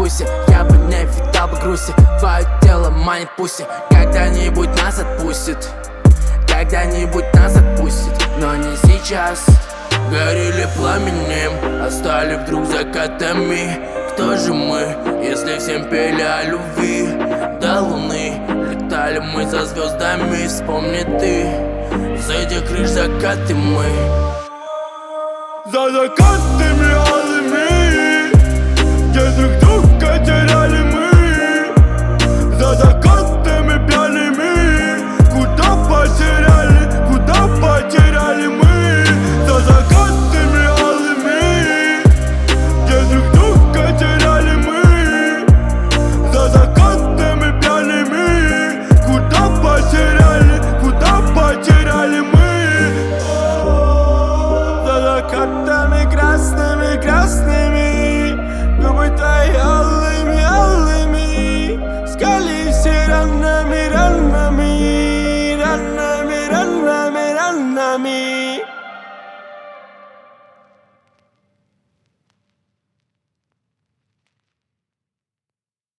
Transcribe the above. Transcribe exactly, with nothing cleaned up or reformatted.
пуси. Я бы не видал бы грусти, твое тело манит пуси. Когда-нибудь нас отпустит, когда-нибудь нас отпустит, но не сейчас. Горели пламенем, остали вдруг закатами. Кто же мы, если всем пели о любви? До луны летали мы за звездами. Вспомни ты, за этих крыш закаты мы. За закатами алыми, где друг друга теряли